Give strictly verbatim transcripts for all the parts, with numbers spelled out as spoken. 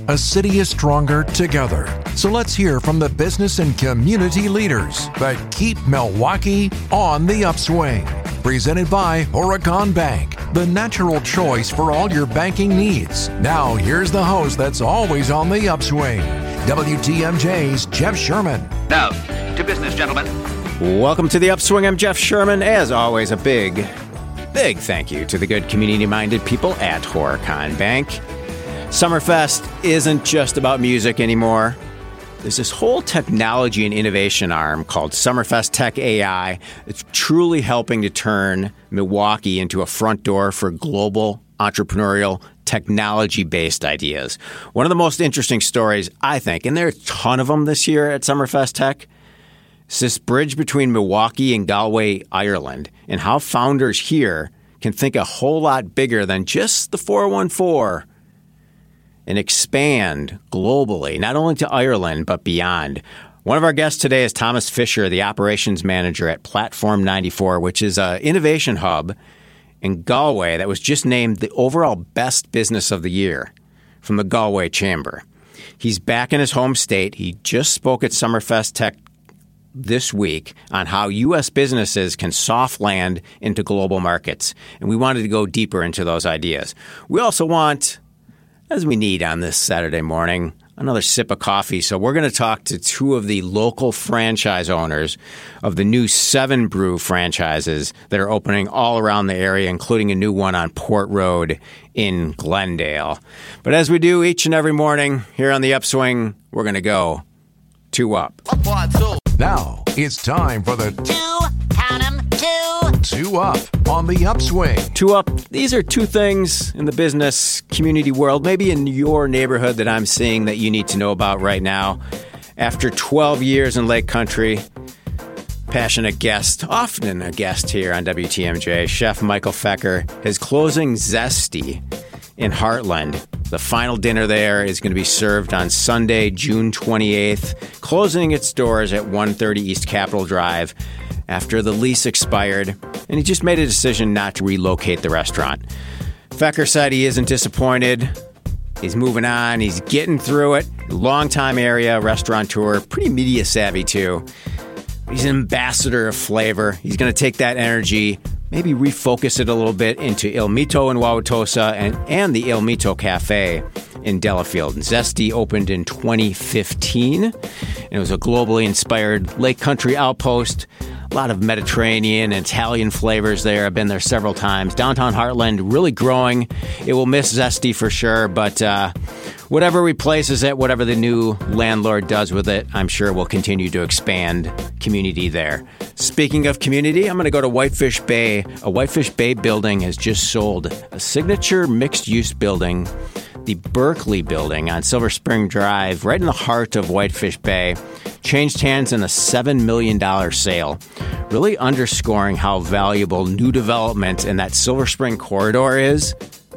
A city is stronger together. So let's hear from the business and community leaders that keep Milwaukee on the upswing. Presented by Horicon Bank, the natural choice for all your banking needs. Now, here's the host that's always on the upswing, W T M J's Jeff Sherman. Now, to business, gentlemen. Welcome to the Upswing. I'm Jeff Sherman. As always, a big, big thank you to the good community-minded people at Horicon Bank. Summerfest isn't just about music anymore. There's this whole technology and innovation arm called Summerfest Tech A I. It's truly helping to turn Milwaukee into a front door for global entrepreneurial technology-based ideas. One of the most interesting stories, I think, and there are a ton of them this year at Summerfest Tech, is this bridge between Milwaukee and Galway, Ireland, and how founders here can think a whole lot bigger than just the four one four and expand globally, not only to Ireland, but beyond. One of our guests today is Thomas Fisher, the operations manager at Platform ninety-four, which is an innovation hub in Galway that was just named the overall best business of the year from the Galway Chamber. He's back in his home state. He just spoke at Summerfest Tech this week on how U S businesses can soft land into global markets. And we wanted to go deeper into those ideas. We also want, as we need on this Saturday morning, another sip of coffee. So we're going to talk to two of the local franchise owners of the new Seven Brew franchises that are opening all around the area, including a new one on Port Road in Glendale. But as we do each and every morning here on the Upswing, we're going to go two up. Now, it's time for the Two, count 'em, two. Two Up on the Upswing. Two up. These are two things in the business community world, maybe in your neighborhood, that I'm seeing that you need to know about right now. After twelve years in Lake Country, passionate guest, often a guest here on W T M J, Chef Michael Fecker is closing Zesty in Heartland. The final dinner there is going to be served on Sunday, June twenty-eighth, closing its doors at one thirty East Capitol Drive after the lease expired, and he just made a decision not to relocate the restaurant. Fecker said he isn't disappointed. He's moving on. He's getting through it. Longtime area restaurateur, pretty media savvy too. He's an ambassador of flavor. He's going to take that energy, maybe refocus it a little bit into Il Mito in Wauwatosa and, and the Il Mito Cafe in Delafield. Zesty opened in twenty fifteen. And it was a globally inspired Lake Country outpost. A lot of Mediterranean and Italian flavors there. I've been there several times. Downtown Heartland, really growing. It will miss Zesty for sure, but uh, whatever replaces it, whatever the new landlord does with it, I'm sure will continue to expand community there. Speaking of community, I'm going to go to Whitefish Bay. A Whitefish Bay building has just sold a signature mixed-use building, the Berkeley Building on Silver Spring Drive, right in the heart of Whitefish Bay. Changed hands in a seven million dollars sale, really underscoring how valuable new development in that Silver Spring corridor is.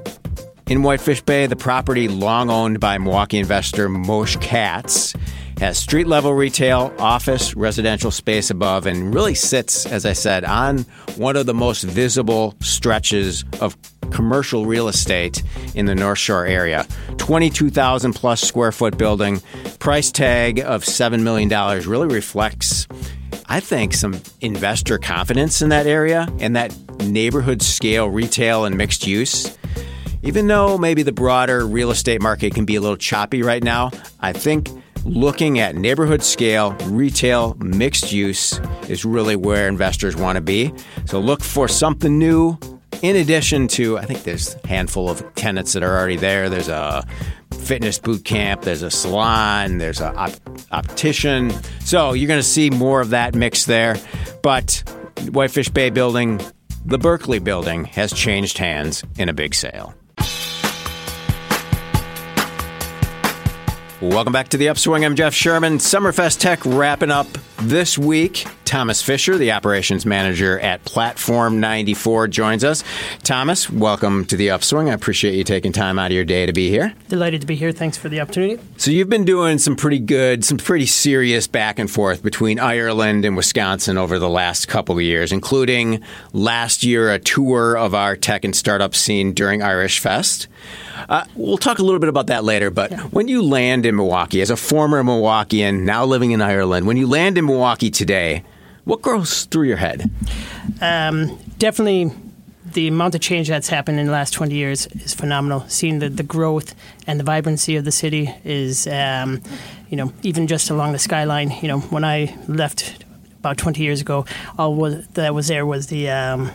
In Whitefish Bay, the property, long owned by Milwaukee investor Moshe Katz, has street-level retail, office, residential space above, and really sits, as I said, on one of the most visible stretches of commercial real estate in the North Shore area. twenty-two thousand plus square foot building, price tag of seven million dollars really reflects, I think, some investor confidence in that area and that neighborhood scale retail and mixed use. Even though maybe the broader real estate market can be a little choppy right now, I think looking at neighborhood scale, retail, mixed use is really where investors want to be. So look for something new. In addition to, I think there's a handful of tenants that are already there. There's a fitness boot camp, there's a salon, there's an op- optician. So you're going to see more of that mix there. But Whitefish Bay building, the Berkeley building, has changed hands in a big sale. Welcome back to the Upswing. I'm Jeff Sherman. Summerfest Tech wrapping up This week, Thomas Fisher, the operations manager at Platform ninety-four, joins us. Thomas, welcome to the Upswing. I appreciate you taking time out of your day to be here. Delighted to be here. Thanks for the opportunity. So you've been doing some pretty good, some pretty serious back and forth between Ireland and Wisconsin over the last couple of years, including last year a tour of our tech and startup scene during Irish Fest. Uh, we'll talk a little bit about that later, but yeah. When you land in Milwaukee, as a former Milwaukeean, now living in Ireland, when you land in Milwaukee today, what goes through your head? Um, definitely the amount of change that's happened in the last twenty years is phenomenal. Seeing the, the growth and the vibrancy of the city is, um, you know, even just along the skyline. You know, when I left about twenty years ago, all was, that was there was the... Um,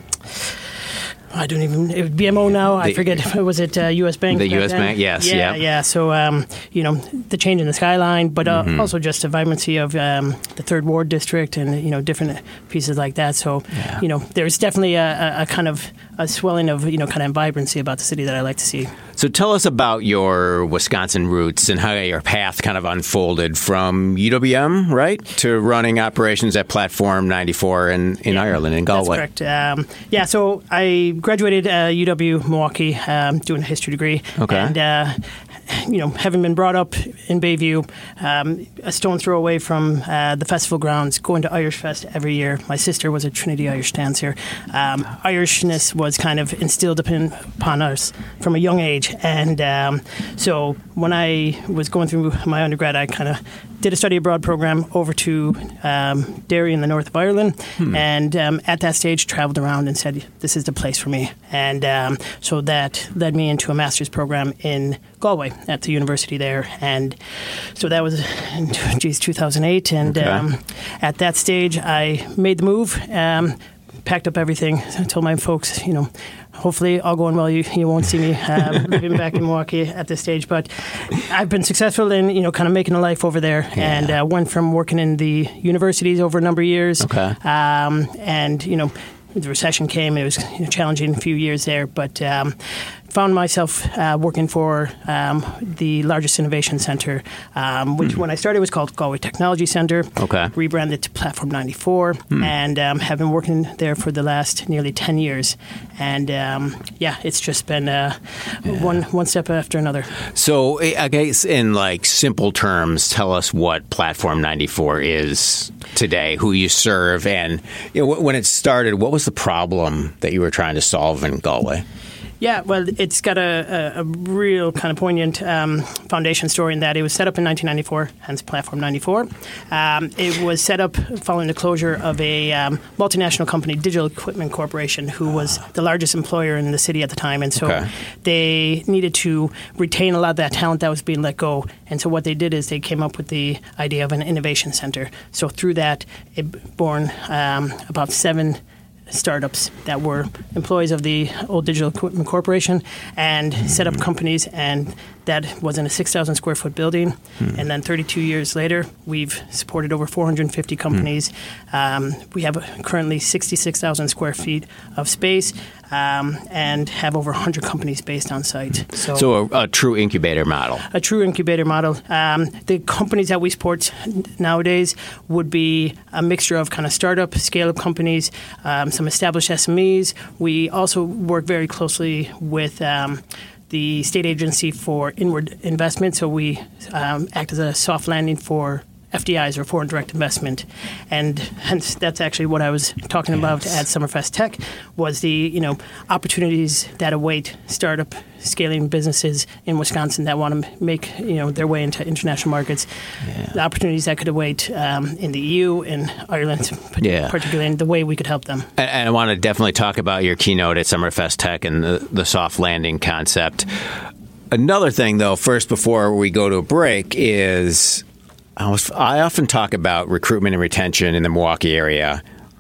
I don't even, it was B M O now, I the, forget, was it uh, U S Bank? The U S then? Bank, yes. Yeah, yep. yeah. So, um, you know, the change in the skyline, but uh, mm-hmm. also just the vibrancy of um, the Third Ward District and, you know, different pieces like that. So, yeah. you know, there's definitely a, a kind of a swelling of, you know, kind of vibrancy about the city that I like to see. So tell us about your Wisconsin roots and how your path kind of unfolded from U W M, right, to running operations at Platform ninety-four in, in yeah, Ireland, in Galway. That's correct. Um, yeah, so I graduated uh, U W Milwaukee, um, doing a history degree. Okay. And, uh, you know, having been brought up in Bayview, um, a stone throw away from uh, the festival grounds, going to Irish Fest every year. My sister was a Trinity Irish dancer. Um, Irishness was kind of instilled upon, upon us from a young age. And um, so when I was going through my undergrad, I kind of did a study abroad program over to um, Derry in the north of Ireland. Hmm. And um, at that stage, traveled around and said, this is the place for me. And um, so that led me into a master's program in Galway at the university there. And so that was in geez, two thousand eight. And okay. um, at that stage, I made the move, um, packed up everything. I told my folks, you know, hopefully all going well, you, you won't see me uh, living back in Milwaukee at this stage. But I've been successful in, you know, kind of making a life over there. Yeah. And uh, went from working in the universities over a number of years. Okay. Um, and, you know, the recession came. It was you know, challenging a few years there. But um, found myself uh, working for um, the largest innovation center, um, which mm. when I started was called Galway Technology Center. Okay. Rebranded to Platform ninety-four, mm. and um, have been working there for the last nearly ten years. And um, yeah, it's just been uh, yeah. one one step after another. So I guess in like simple terms, tell us what Platform ninety-four is today, who you serve, and you know, when it started, what was the problem that you were trying to solve in Galway? Yeah, well, it's got a, a, a real kind of poignant um, foundation story in that it was set up in nineteen ninety-four, hence Platform ninety-four. Um, it was set up following the closure of a um, multinational company, Digital Equipment Corporation, who was the largest employer in the city at the time. And so okay. they needed to retain a lot of that talent that was being let go. And so what they did is they came up with the idea of an innovation center. So through that, it born um, about seven startups that were employees of the old Digital Equipment Corporation and set up companies, and that was in a six thousand square foot building. Hmm. And then thirty-two years later, we've supported over four hundred fifty companies. Hmm. Um, we have currently sixty-six thousand square feet of space um, and have over one hundred companies based on site. So, so a, a true incubator model. A true incubator model. Um, the companies that we support nowadays would be a mixture of kind of startup, scale-up companies, um, some established S M Es. We also work very closely with um, the state agency for inward investment, so we um, act as a soft landing for F D Is, or foreign direct investment, and hence that's actually what I was talking yes. about at Summerfest Tech, was the you know opportunities that await startup scaling businesses in Wisconsin that want to make you know their way into international markets. Yeah. The opportunities that could await um, in the E U and Ireland, yeah. particularly, and the way we could help them. And, and I want to definitely talk about your keynote at Summerfest Tech and the, the soft landing concept. Another thing, though, first before we go to a break, is I, was, I often talk about recruitment and retention in the Milwaukee area,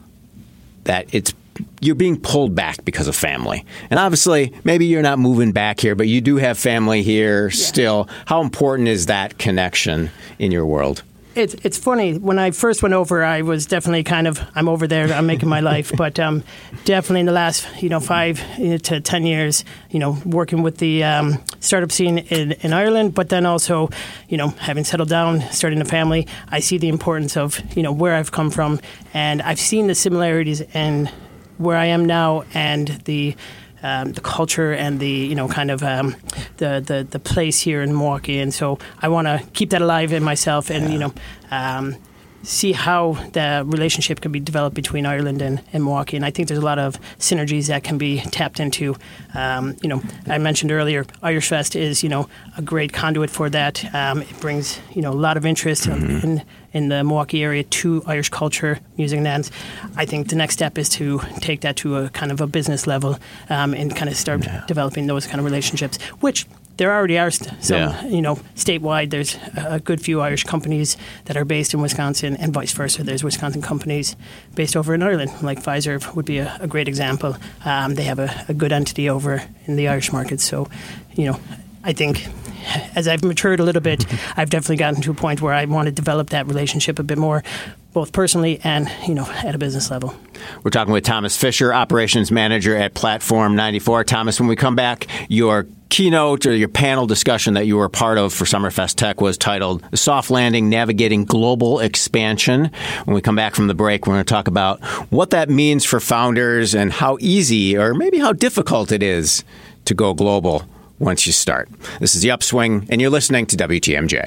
that it's you're being pulled back because of family. And obviously, maybe you're not moving back here, but you do have family here yeah. still. How important is that connection in your world? It's it's funny. When I first went over, I was definitely kind of, I'm over there, I'm making my life. But um, definitely in the last, you know, five to ten years, you know, working with the um, startup scene in, in Ireland, but then also, you know, having settled down, starting a family, I see the importance of, you know, where I've come from. And I've seen the similarities in where I am now and the Um, the culture and the, you know, kind of um, the, the the place here in Milwaukee. And so I want to keep that alive in myself and, yeah. you know, um, see how the relationship can be developed between Ireland and, and Milwaukee. And I think there's a lot of synergies that can be tapped into. Um, you know, I mentioned earlier, Irish Fest is, you know, a great conduit for that. Um, it brings, you know, a lot of interest mm-hmm. in in the Milwaukee area to Irish culture, music and dance. I think the next step is to take that to a kind of a business level um, and kind of start yeah. developing those kind of relationships, which there already are some, yeah. you know, statewide. There's a good few Irish companies that are based in Wisconsin and vice versa. There's Wisconsin companies based over in Ireland, like Pfizer would be a, a great example. Um, they have a, a good entity over in the Irish market. So, you know, I think as I've matured a little bit, I've definitely gotten to a point where I want to develop that relationship a bit more, both personally and, you know, at a business level. We're talking with Thomas Fisher, Operations Manager at Platform ninety-four. Thomas, when we come back, your keynote or your panel discussion that you were a part of for Summerfest Tech was titled Soft Landing, Navigating Global Expansion. When we come back from the break, we're going to talk about what that means for founders and how easy or maybe how difficult it is to go global once you start. This is The Upswing, and you're listening to W T M J.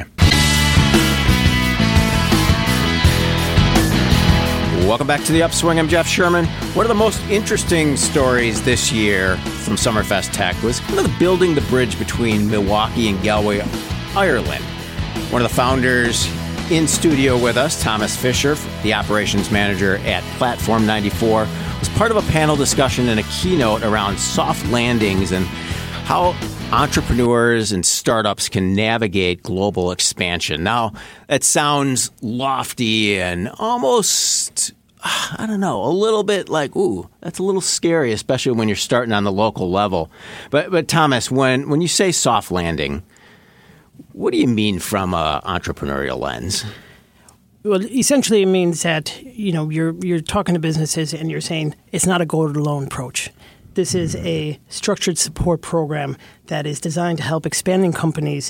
Welcome back to The Upswing. I'm Jeff Sherman. One of the most interesting stories this year from Summerfest Tech was kind of the building the bridge between Milwaukee and Galway, Ireland. One of the founders in studio with us, Thomas Fisher, the operations manager at Platform ninety-four, was part of a panel discussion and a keynote around soft landings and how entrepreneurs and startups can navigate global expansion. Now, that sounds lofty and almost, I don't know, a little bit like, ooh, that's a little scary, especially when you're starting on the local level. But, but Thomas, when, when you say soft landing, what do you mean from an entrepreneurial lens? Well, essentially it means that, you know, you're you're talking to businesses and you're saying it's not a go-it-alone approach. This is a structured support program that is designed to help expanding companies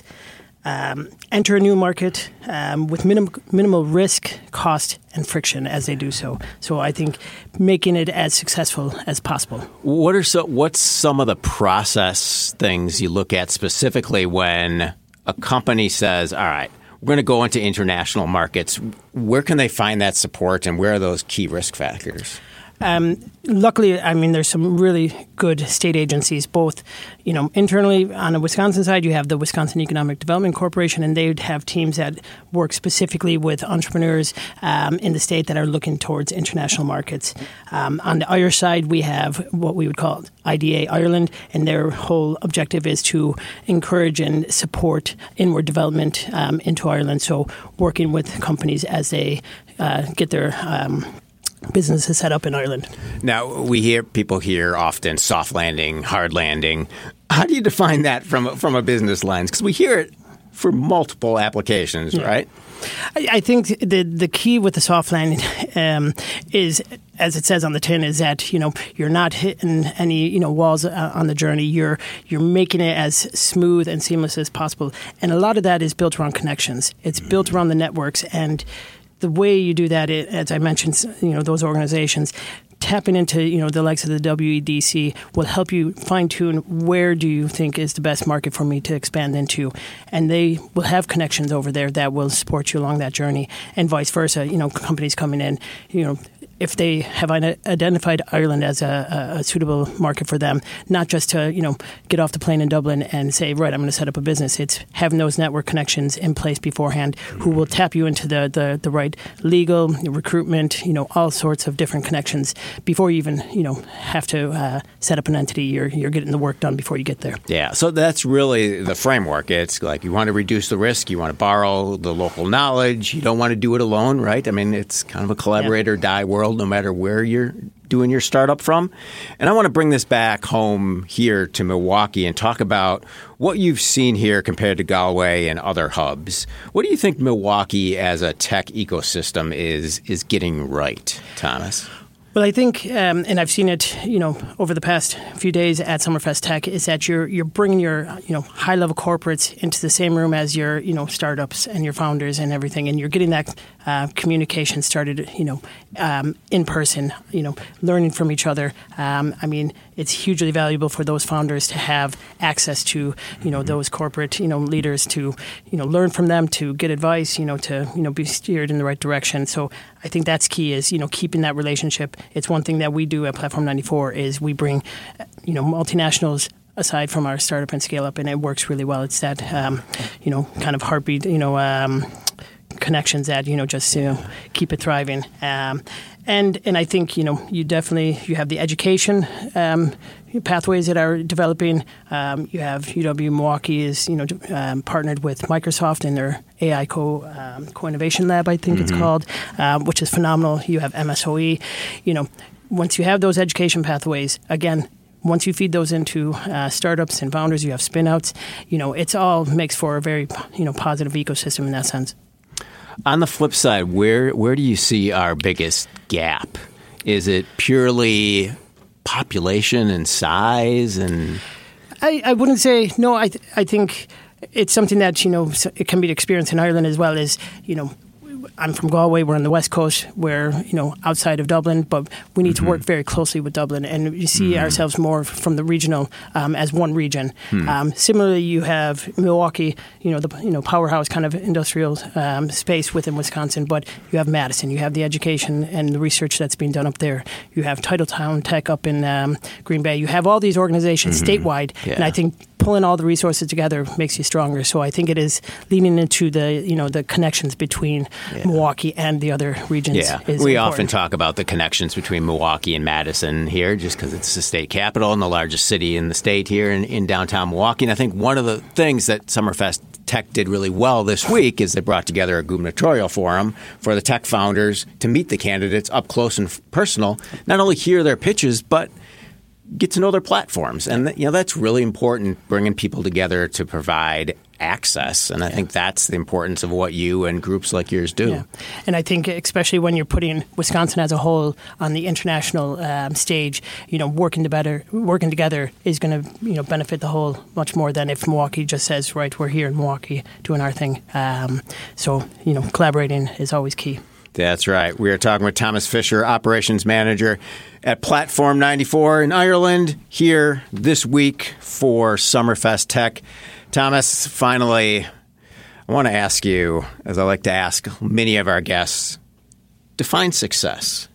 um, enter a new market um, with minim- minimal risk, cost, and friction as they do so. So I think making it as successful as possible. What are so? What's some of the process things you look at specifically when a company says, all right, we're going to go into international markets? Where can they find that support, and where are those key risk factors? Um, luckily, I mean, there's some really good state agencies, both, you know, internally on the Wisconsin side, you have the Wisconsin Economic Development Corporation, and they'd have teams that work specifically with entrepreneurs um, in the state that are looking towards international markets. Um, on the Irish side, we have what we would call I D A Ireland, and their whole objective is to encourage and support inward development um, into Ireland. So working with companies as they uh, get their um business is set up in Ireland. Now, we hear people hear often soft landing, hard landing. How do you define that from, from a business lens? Because we hear it for multiple applications, yeah. right? I, I think the the key with the soft landing um, is, as it says on the tin, is that, you know, you're not hitting any, you know, walls uh, on the journey. You're you're making it as smooth and seamless as possible. And a lot of that is built around connections. It's mm-hmm. built around the networks. And the way you do that, it, as I mentioned, you know, those organizations, tapping into, you know, the likes of the W E D C will help you fine-tune where do you think is the best market for me to expand into. And they will have connections over there that will support you along that journey, and vice versa. You know, companies coming in, you know, if they have identified Ireland as a, a suitable market for them, not just to, you know, get off the plane in Dublin and say, right, I'm going to set up a business. It's having those network connections in place beforehand who will tap you into the, the, the right legal, recruitment, you know, all sorts of different connections before you even, you know, have to uh, set up an entity. You're, you're getting the work done before you get there. Yeah, so that's really the framework. It's like you want to reduce the risk. You want to borrow the local knowledge. You don't want to do it alone, right? I mean, it's kind of a collaborator-die world world, no matter where you're doing your startup from. And I want to bring this back home here to Milwaukee and talk about what you've seen here compared to Galway and other hubs. What do you think Milwaukee as a tech ecosystem is is getting right, Thomas? Well, I think, um, and I've seen it, you know, over the past few days at Summerfest Tech, is that you're you're bringing your, you know, high level corporates into the same room as your, you know, startups and your founders and everything, and you're getting that uh, communication started, you know, um, in person, you know, learning from each other. Um, I mean, it's hugely valuable for those founders to have access to, you know, those corporate, you know, leaders to, you know, learn from them, to get advice, you know, to, you know, be steered in the right direction. So I think that's key, is, you know, keeping that relationship. It's one thing that we do at Platform ninety-four is we bring, you know, multinationals aside from our startup and scale up, and it works really well. It's that, um, you know, kind of heartbeat, you know, um, connections that, you know, just, you know, keep it thriving. Um, and and I think, you know, you definitely, you have the education um, pathways that are developing. Um, you have U W Milwaukee is, you know, um, partnered with Microsoft in their A I co um, co-innovation lab, I think mm-hmm. it's called, uh, which is phenomenal. You have M S O E. You know, once you have those education pathways, again, once you feed those into uh, startups and founders, you have spin-outs. You know, it's all makes for a very, you know, positive ecosystem in that sense. On the flip side, where where do you see our biggest gap? Is it purely population and size? And I, I wouldn't say no. I th- I think it's something that, you know, it can be experienced in Ireland as well. As, you know, I'm from Galway. We're on the west coast. We're, you know, outside of Dublin, but we need mm-hmm. to work very closely with Dublin, and we see mm-hmm. ourselves more from the regional um, as one region. Mm-hmm. Um, similarly, you have Milwaukee, you know, the you know powerhouse kind of industrial um, space within Wisconsin, but you have Madison. You have the education and the research that's being done up there. You have Titletown Tech up in um, Green Bay. You have all these organizations mm-hmm. statewide, yeah. and I think pulling all the resources together makes you stronger. So I think it is leaning into the, you know, the connections between yeah. Milwaukee and the other regions. Yeah, is we important. often talk about the connections between Milwaukee and Madison here, just because it's the state capital and the largest city in the state here in, in downtown Milwaukee. And I think one of the things that Summerfest Tech did really well this week is they brought together a gubernatorial forum for the tech founders to meet the candidates up close and personal, not only hear their pitches, but get to know their platforms. And, you know, that's really important, bringing people together to provide access. And I yeah. think that's the importance of what you and groups like yours do. Yeah. And I think especially when you're putting Wisconsin as a whole on the international um, stage, you know, working to better, working together is going to, you know, benefit the whole much more than if Milwaukee just says, right, we're here in Milwaukee doing our thing. Um, so, you know, collaborating is always key. That's right. We are talking with Thomas Fisher, Operations Manager at Platform ninety-four in Ireland, here this week for Summerfest Tech. Thomas, finally, I want to ask you, as I like to ask many of our guests, define success.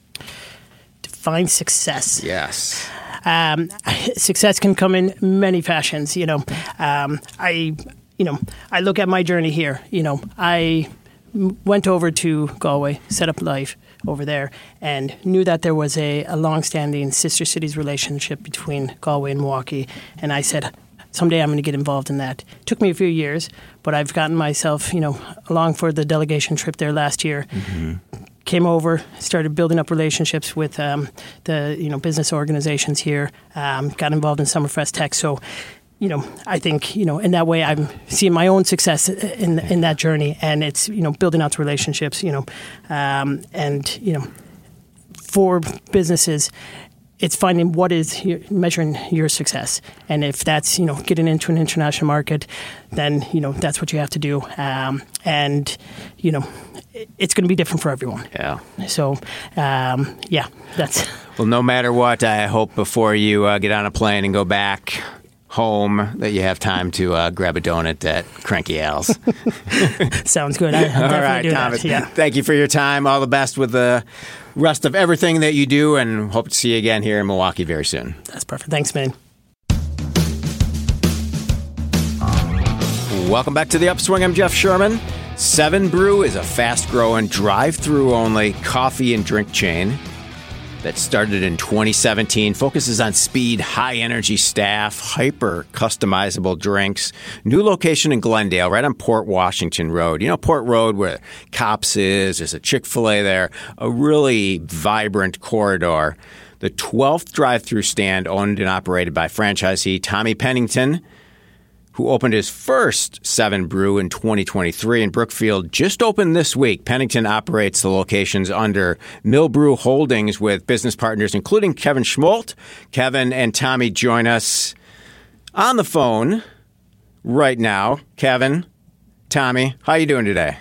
Define success. Yes. Um, success can come in many fashions. You know, um, I, you know, I look at my journey here. You know, I went over to Galway, set up life over there, and knew that there was a, a long-standing sister cities relationship between Galway and Milwaukee. And I said, someday I'm going to get involved in that. It took me a few years, but I've gotten myself, you know, along for the delegation trip there last year. Mm-hmm. Came over, started building up relationships with um, the, you know, business organizations here. Um, got involved in Summerfest Tech. So, you know, I think, you know, in that way, I'm seeing my own success in in that journey, and it's, you know, building out relationships, you know, um, and, you know, for businesses, it's finding what is your, measuring your success. And if that's, you know, getting into an international market, then, you know, that's what you have to do. Um, and, you know, it's going to be different for everyone. Yeah. So, um, yeah, that's. Well, no matter what, I hope before you uh, get on a plane and go back home that you have time to uh, grab a donut at Cranky Al's. Sounds good. I, I'll All right, do Thomas. That. Yeah. Thank you for your time. All the best with the rest of everything that you do, and hope to see you again here in Milwaukee very soon. That's perfect. Thanks, man. Welcome back to The Upswing. I'm Jeff Sherman. Seven Brew is a fast-growing, drive-through only coffee and drink chain. that started in twenty seventeen, focuses on speed, high-energy staff, hyper-customizable drinks. New location in Glendale, right on Port Washington Road. You know, Port Road where Cops is, there's a Chick-fil-A there, a really vibrant corridor. The twelfth drive-through stand owned and operated by franchisee Tommy Pennington, who opened his first Seven Brew in twenty twenty-three in Brookfield, just opened this week. Pennington operates the locations under Mill Brew Holdings with business partners, including Kevin Schmolt. Kevin and Tommy join us on the phone right now. Kevin, Tommy, how you doing today?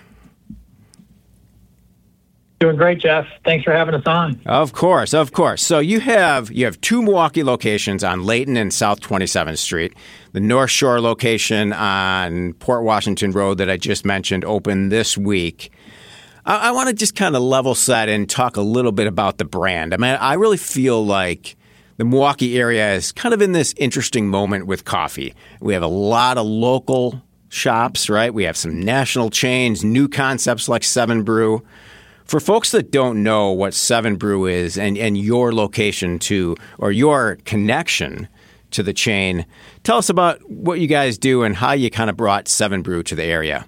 Doing great, Jeff. Thanks for having us on. Of course, of course. So you have you have two Milwaukee locations on Layton and South twenty-seventh Street. The North Shore location on Port Washington Road that I just mentioned opened this week. I, I want to just kind of level set and talk a little bit about the brand. I mean, I really feel like the Milwaukee area is kind of in this interesting moment with coffee. We have a lot of local shops, right? We have some national chains, new concepts like Seven Brew. For folks that don't know what Seven Brew is and, and your location to, or your connection to the chain, tell us about what you guys do and how you kind of brought Seven Brew to the area.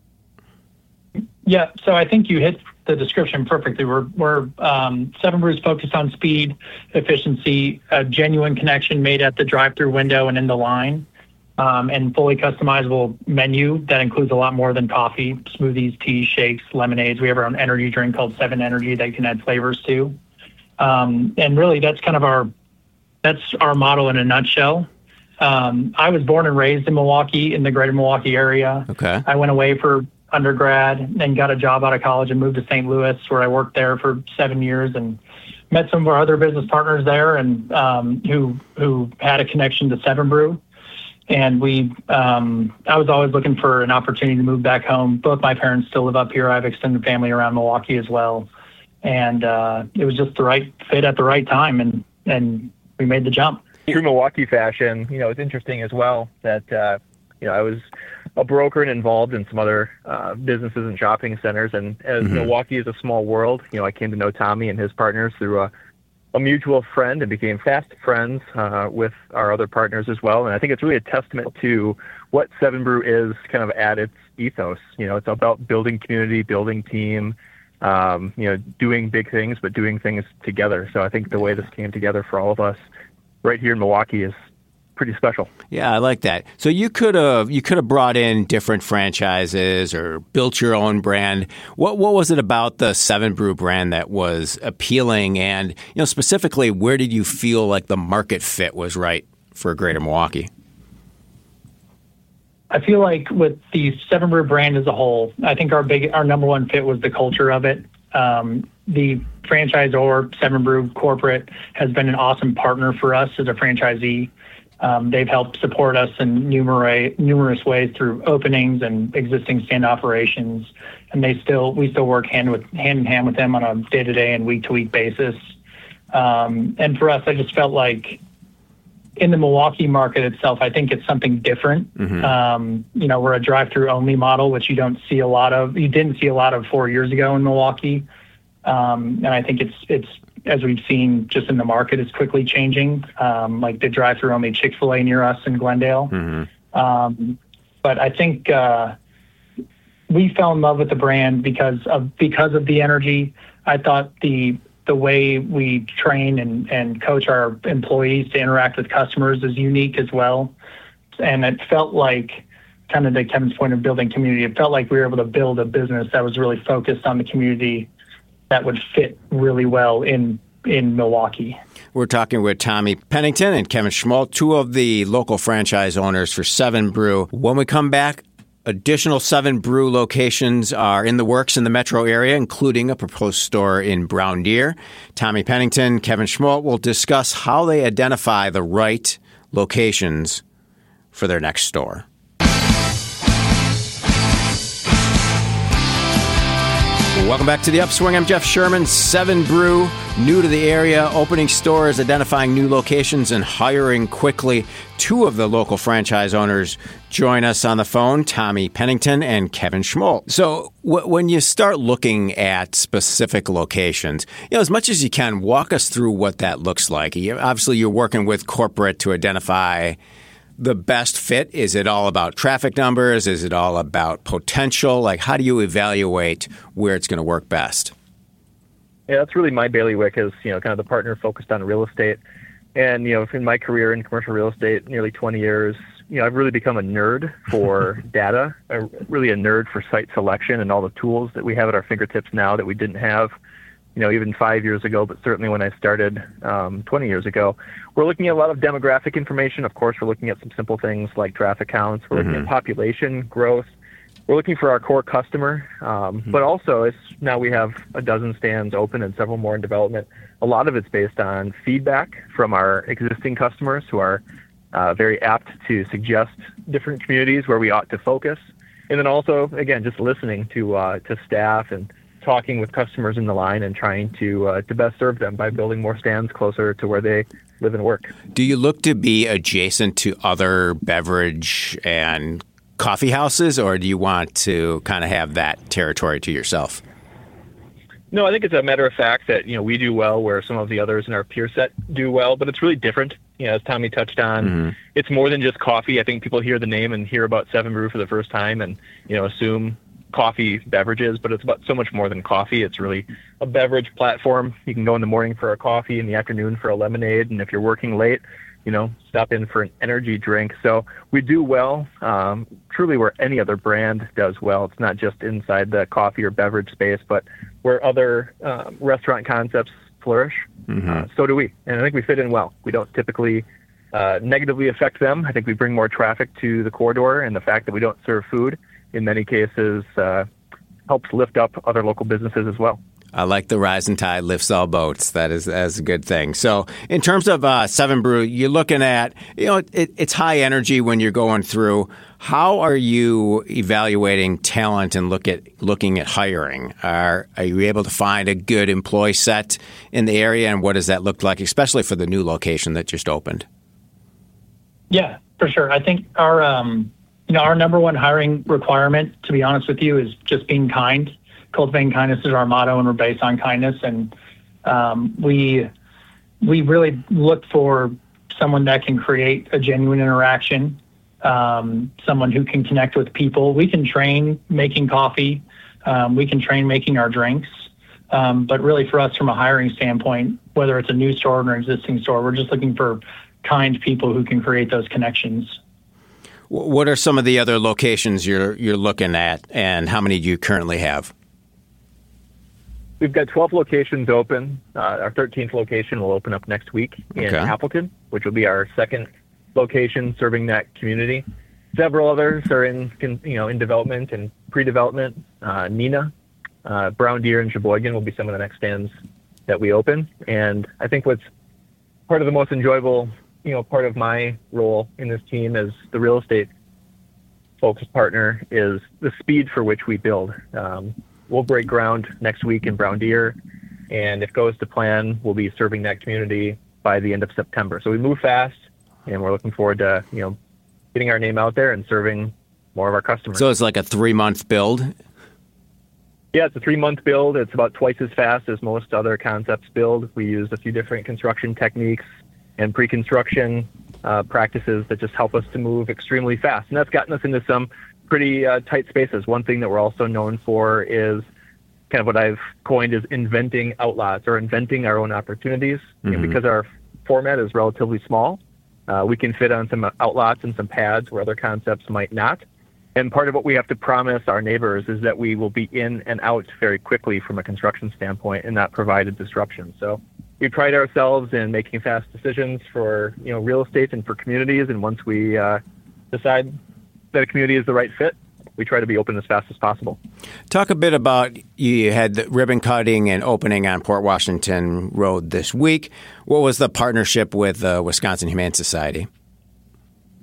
Yeah, so I think you hit the description perfectly. We're, we're um, Seven Brew is focused on speed, efficiency, a genuine connection made at the drive-through window and in the line. Um, and fully customizable menu that includes a lot more than coffee, smoothies, teas, shakes, lemonades. We have our own energy drink called Seven Energy that you can add flavors to. Um, and really, that's kind of our that's our model in a nutshell. Um, I was born and raised in Milwaukee, in the greater Milwaukee area. Okay. I went away for undergrad and got a job out of college and moved to Saint Louis, where I worked there for seven years and met some of our other business partners there and um, who who had a connection to Seven Brew. And we, um, I was always looking for an opportunity to move back home. Both my parents still live up here. I have extended family around Milwaukee as well. And uh, it was just the right fit at the right time, and, and we made the jump. True Milwaukee fashion, you know, it's interesting as well that, uh, you know, I was a broker and involved in some other uh, businesses and shopping centers. And as mm-hmm. Milwaukee is a small world, you know, I came to know Tommy and his partners through a a mutual friend and became fast friends uh, with our other partners as well. And I think it's really a testament to what Seven Brew is kind of at its ethos. You know, it's about building community, building team, um, you know, doing big things, but doing things together. So I think the way this came together for all of us right here in Milwaukee is pretty special. Yeah, I like that. So you could have you could have brought in different franchises or built your own brand. What what was it about the Seven Brew brand that was appealing? And you know, specifically, where did you feel like the market fit was right for Greater Milwaukee? I feel like with the Seven Brew brand as a whole, I think our big our number one fit was the culture of it. Um, the franchisor, Seven Brew Corporate, has been an awesome partner for us as a franchisee. Um, they've helped support us in numerous numerous ways through openings and existing stand operations, and they still we still work hand with hand in hand with them on a day to day and week to week basis. Um, and for us, I just felt like in the Milwaukee market itself, I think it's something different. Mm-hmm. Um, you know, we're a drive through only model, which you don't see a lot of. You didn't see a lot of four years ago in Milwaukee, um, and I think it's it's. as we've seen just in the market, is quickly changing. Um, like the drive-through only Chick-fil-A near us in Glendale. Mm-hmm. Um, but I think uh, we fell in love with the brand because of because of the energy. I thought the the way we train and, and coach our employees to interact with customers is unique as well. And it felt like, kind of to Kevin's point of building community, it felt like we were able to build a business that was really focused on the community that would fit really well in in Milwaukee. We're talking with Tommy Pennington and Kevin Schmolt, two of the local franchise owners for Seven Brew. When we come back, additional Seven Brew locations are in the works in the metro area, including a proposed store in Brown Deer. Tommy Pennington, Kevin Schmolt will discuss how they identify the right locations for their next store. Welcome back to The Upswing. I'm Jeff Sherman. Seven Brew, new to the area, opening stores, identifying new locations, and hiring quickly. Two of the local franchise owners join us on the phone, Tommy Pennington and Kevin Schmoll. So w- when you start looking at specific locations, you know, as much as you can, walk us through what that looks like. You, obviously, you're working with corporate to identify the best fit. Is it all about traffic numbers? Is it all about potential? Like, how do you evaluate where it's going to work best? Yeah, that's really my bailiwick, is, you know, kind of the partner focused on real estate. And, you know, in my career in commercial real estate, nearly twenty years, you know, I've really become a nerd for data, a, really a nerd for site selection and all the tools that we have at our fingertips now that we didn't have, you know, even five years ago, but certainly when I started um, twenty years ago. We're looking at a lot of demographic information. Of course, we're looking at some simple things like traffic counts. We're mm-hmm. looking at population growth. We're looking for our core customer. Um, mm-hmm. But also, it's, now we have a dozen stands open and several more in development. A lot of it's based on feedback from our existing customers, who are uh, very apt to suggest different communities where we ought to focus. And then also, again, just listening to uh, to staff and talking with customers in the line and trying to uh, to best serve them by building more stands closer to where they live and work. Do you look to be adjacent to other beverage and coffee houses, or do you want to kind of have that territory to yourself? No, I think it's a matter of fact that, you know, we do well where some of the others in our peer set do well, but it's really different. You know, as Tommy touched on, mm-hmm. it's more than just coffee. I think people hear the name and hear about Seven Brew for the first time and, you know, assume coffee beverages, but it's about so much more than coffee. It's really a beverage platform. You can go in the morning for a coffee, in the afternoon for a lemonade, and if you're working late, you know, stop in for an energy drink. So we do well, um, truly where any other brand does well. It's not just inside the coffee or beverage space, but where other um, restaurant concepts flourish, mm-hmm. uh, so do we. And I think we fit in well. We don't typically uh, negatively affect them. I think we bring more traffic to the corridor, and the fact that we don't serve food in many cases uh, helps lift up other local businesses as well. I like the rising tide lifts all boats. That is that's a good thing. So in terms of uh, Seven Brew, you're looking at, you know, it, it's high energy when you're going through. How are you evaluating talent and look at looking at hiring? Are are you able to find a good employee set in the area, and what does that look like, especially for the new location that just opened? Yeah, for sure. I think our um, you know our number one hiring requirement, to be honest with you, is just being kind. Cultivating kindness is our motto, and we're based on kindness. And um, we we really look for someone that can create a genuine interaction, um, someone who can connect with people. We can train making coffee. Um, we can train making our drinks. Um, but really for us, from a hiring standpoint, whether it's a new store or an existing store, we're just looking for kind people who can create those connections. What are some of the other locations you're you're looking at, and how many do you currently have? We've got twelve locations open. Uh, our thirteenth location will open up next week in okay. Appleton, which will be our second location serving that community. Several others are in, you know, in development and pre-development. Uh, Neenah, uh, Brown Deer, and Sheboygan will be some of the next stands that we open. And I think what's part of the most enjoyable, you know, part of my role in this team as the real estate focused partner is the speed for which we build. Um, We'll break ground next week in Brown Deer, and if it goes to plan, we'll be serving that community by the end of September. So we move fast, and we're looking forward to, you know, getting our name out there and serving more of our customers. So it's like a three-month build? Yeah, it's a three-month build. It's about twice as fast as most other concepts build. We use a few different construction techniques and pre-construction uh, practices that just help us to move extremely fast. And that's gotten us into some pretty uh, tight spaces. One thing that we're also known for is kind of what I've coined as inventing outlots, or inventing our own opportunities. Mm-hmm. You know, because our format is relatively small, uh, we can fit on some outlots and some pads where other concepts might not. And part of what we have to promise our neighbors is that we will be in and out very quickly from a construction standpoint and not provide a disruption. So we pride ourselves in making fast decisions for, you know, real estate and for communities. And once we uh, decide that a community is the right fit, we try to be open as fast as possible. Talk a bit about, you had the ribbon cutting and opening on Port Washington Road this week. What was the partnership with the Wisconsin Humane Society?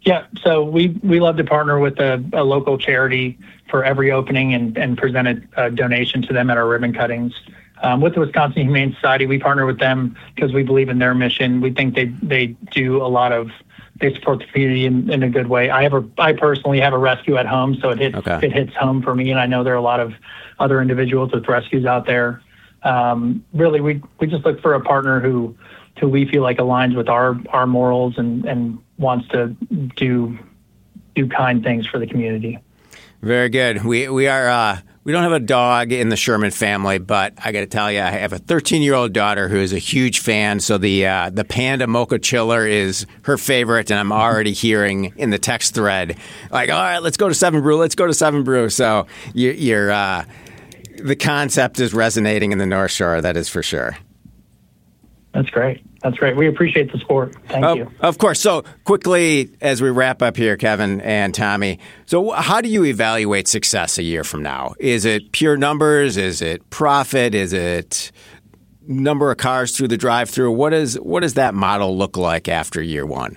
Yeah, so we, we love to partner with a, a local charity for every opening and, and present a, a donation to them at our ribbon cuttings. Um, with the Wisconsin Humane Society, we partner with them because we believe in their mission. We think they, they do a lot of, they support the community in, in a good way. I have a, I personally have a rescue at home, so it hits, okay. it hits home for me, and I know there are a lot of other individuals with rescues out there. Um, really, we, we just look for a partner who, who we feel like aligns with our, our morals and, and wants to do do kind things for the community. Very good. We we are uh, we don't have a dog in the Sherman family, but I got to tell you, I have a thirteen-year-old daughter who is a huge fan. So the uh, the Panda Mocha Chiller is her favorite, and I'm already hearing in the text thread like, all right, let's go to Seven Brew, let's go to Seven Brew. So you, you're uh, the concept is resonating in the North Shore. That is for sure. That's great. That's great. We appreciate the support. Thank oh, you. Of course. So quickly, as we wrap up here, Kevin and Tommy, so how do you evaluate success a year from now? Is it pure numbers? Is it profit? Is it number of cars through the drive-through? What is what does that model look like after year one?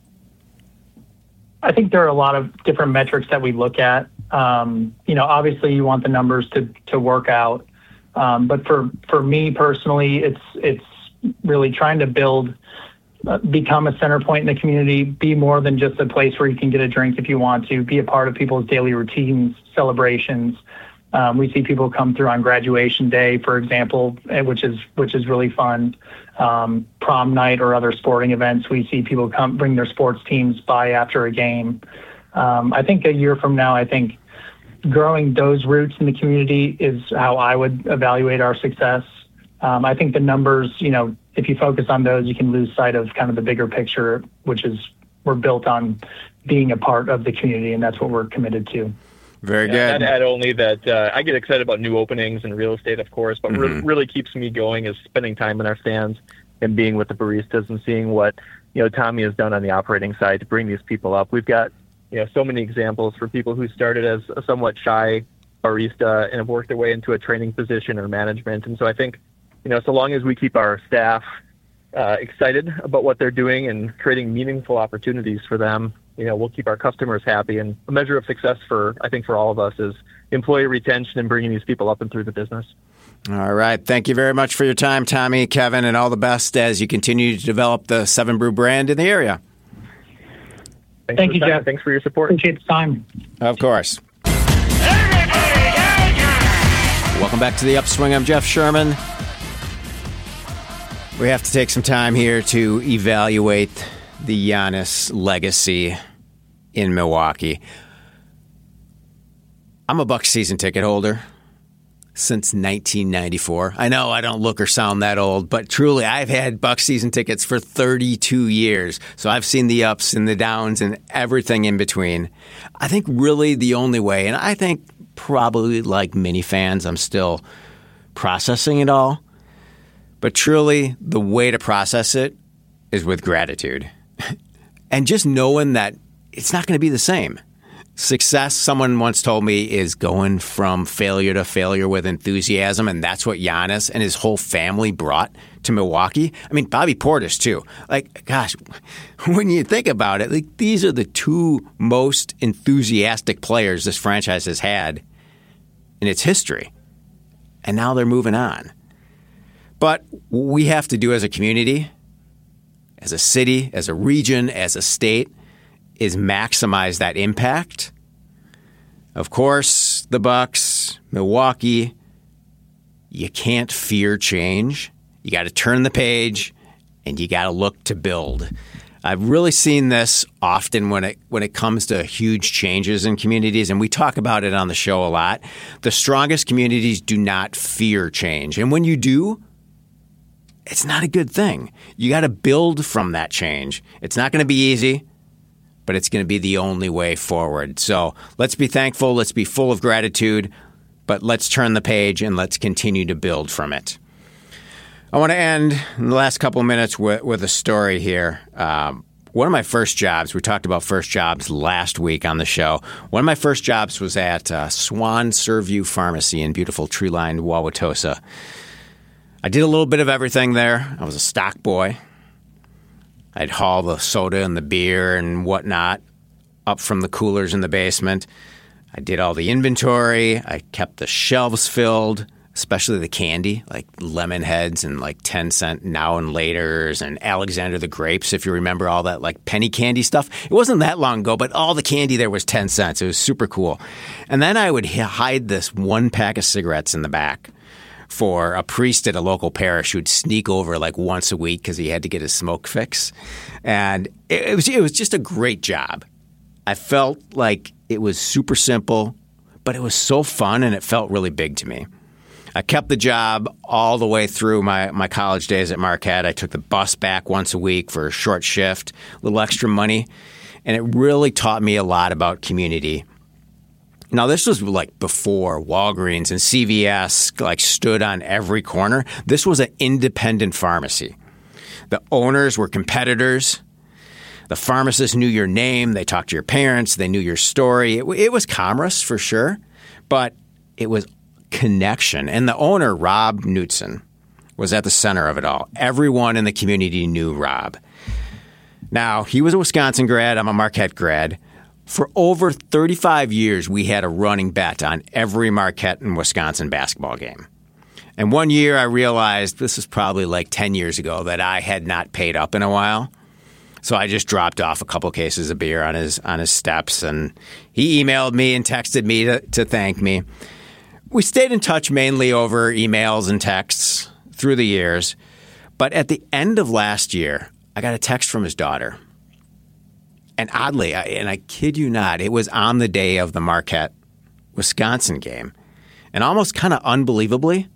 I think there are a lot of different metrics that we look at. Um, you know, obviously you want the numbers to to work out, um, but for for me personally, it's it's really trying to build, uh, become a center point in the community, be more than just a place where you can get a drink if you want to, be a part of people's daily routines, celebrations. Um, we see people come through on graduation day, for example, which is which is really fun. Um, prom night or other sporting events, we see people come bring their sports teams by after a game. Um, I think a year from now, I think growing those roots in the community is how I would evaluate our success. Um, I think the numbers, you know, if you focus on those, you can lose sight of kind of the bigger picture, which is we're built on being a part of the community, and that's what we're committed to. Very good. Yeah, I'd add only that uh, I get excited about new openings and real estate, of course, but mm-hmm. what really keeps me going is spending time in our stands and being with the baristas and seeing what, you know, Tommy has done on the operating side to bring these people up. We've got, you know, so many examples for people who started as a somewhat shy barista and have worked their way into a training position or management. And so I think, you know, so long as we keep our staff uh, excited about what they're doing and creating meaningful opportunities for them, you know, we'll keep our customers happy. And a measure of success for, I think, for all of us is employee retention and bringing these people up and through the business. All right. Thank you very much for your time, Tommy, Kevin, and all the best as you continue to develop the Seven Brew brand in the area. Thanks Thank you, Jeff. Thanks for your support. Appreciate the time. Of course. Welcome back to The Upswing. I'm Jeff Sherman. We have to take some time here to evaluate the Giannis legacy in Milwaukee. I'm a Bucks season ticket holder since nineteen ninety-four. I know I don't look or sound that old, but truly I've had Bucks season tickets for thirty-two years. So I've seen the ups and the downs and everything in between. I think really the only way, and I think probably like many fans, I'm still processing it all. But truly, the way to process it is with gratitude. And just knowing that it's not going to be the same. Success, someone once told me, is going from failure to failure with enthusiasm, and that's what Giannis and his whole family brought to Milwaukee. I mean, Bobby Portis, too. Like, gosh, when you think about it, like these are the two most enthusiastic players this franchise has had in its history. And now they're moving on. But what we have to do as a community, as a city, as a region, as a state, is maximize that impact. Of course, the Bucks, Milwaukee, you can't fear change. You got to turn the page, and you got to look to build. I've really seen this often when it when it comes to huge changes in communities, and we talk about it on the show a lot. The strongest communities do not fear change, and when you do, it's not a good thing. You got to build from that change. It's not going to be easy, but it's going to be the only way forward. So let's be thankful. Let's be full of gratitude, but let's turn the page and let's continue to build from it. I want to end in the last couple of minutes with, with a story here. Um, one of my first jobs, we talked about first jobs last week on the show. One of my first jobs was at uh, Swan Surview Pharmacy in beautiful tree-lined Wauwatosa. I did a little bit of everything there. I was a stock boy. I'd haul the soda and the beer and whatnot up from the coolers in the basement. I did all the inventory. I kept the shelves filled, especially the candy, like lemon heads and like ten cent now and laters and Alexander the grapes, if you remember all that like penny candy stuff. It wasn't that long ago, but all the candy there was ten cents. It was super cool. And then I would hide this one pack of cigarettes in the back for a priest at a local parish who'd sneak over like once a week because he had to get his smoke fix. And it, it was it was just a great job. I felt like it was super simple, but it was so fun and it felt really big to me. I kept the job all the way through my, my college days at Marquette. I took the bus back once a week for a short shift, a little extra money, and it really taught me a lot about community. Now, this was like before Walgreens and C V S like stood on every corner. This was an independent pharmacy. The owners were competitors. The pharmacists knew your name. They talked to your parents. They knew your story. It, it was commerce for sure, but it was connection. And the owner, Rob Knutson, was at the center of it all. Everyone in the community knew Rob. Now, he was a Wisconsin grad. I'm a Marquette grad. For over thirty-five years, we had a running bet on every Marquette and Wisconsin basketball game. And one year I realized, this is probably like ten years ago, that I had not paid up in a while. So I just dropped off a couple cases of beer on his on his steps, and he emailed me and texted me to, to thank me. We stayed in touch mainly over emails and texts through the years. But at the end of last year, I got a text from his daughter. And oddly, I, and I kid you not, it was on the day of the Marquette-Wisconsin game. And almost kind of unbelievably,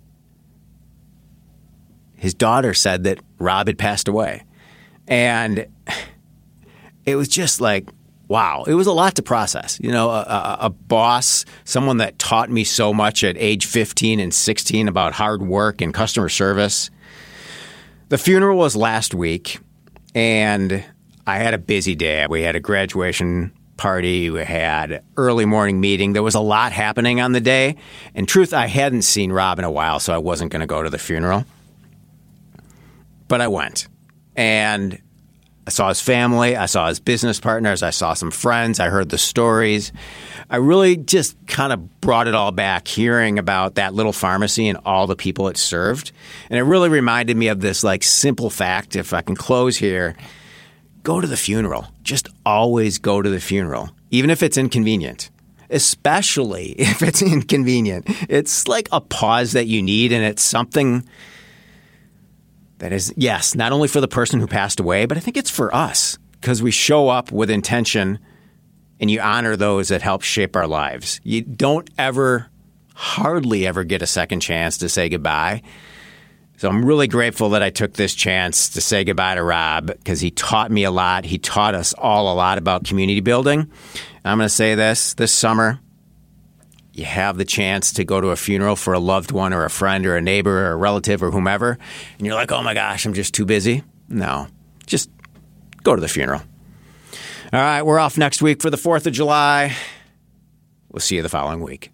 his daughter said that Rob had passed away. And it was just like, wow, it was a lot to process. You know, a, a, a boss, someone that taught me so much at age fifteen and sixteen about hard work and customer service. The funeral was last week, and I had a busy day. We had a graduation party. We had early morning meeting. There was a lot happening on the day. In truth, I hadn't seen Rob in a while, so I wasn't going to go to the funeral. But I went. And I saw his family. I saw his business partners. I saw some friends. I heard the stories. I really just kind of brought it all back, hearing about that little pharmacy and all the people it served. And it really reminded me of this like simple fact, if I can close here, go to the funeral. Just always go to the funeral, even if it's inconvenient, especially if it's inconvenient. It's like a pause that you need, and it's something that is, yes, not only for the person who passed away, but I think it's for us because we show up with intention and you honor those that help shape our lives. You don't ever, hardly ever get a second chance to say goodbye. So I'm really grateful that I took this chance to say goodbye to Rob because he taught me a lot. He taught us all a lot about community building. I'm going to say this, this summer, you have the chance to go to a funeral for a loved one or a friend or a neighbor or a relative or whomever, and you're like, oh my gosh, I'm just too busy. No, just go to the funeral. All right, we're off next week for the fourth of July. We'll see you the following week.